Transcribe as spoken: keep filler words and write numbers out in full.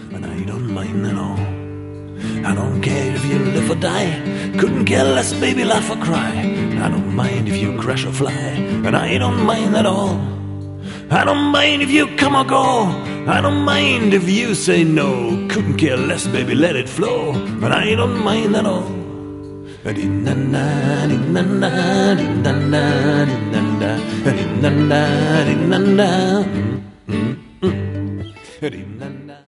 and I don't mind at all. I don't care if you live or die, couldn't care less, baby, laugh or cry. I don't mind if you crash or fly, and I don't mind at all. I don't mind if you come or go, I don't mind if you say no. Couldn't care less, baby, let it flow, and I don't mind at all. Di-na-na, di-na-na, di-na-na, di-na-na, di-na-na, di-na-na, mm, mm, mm. Di-na-na.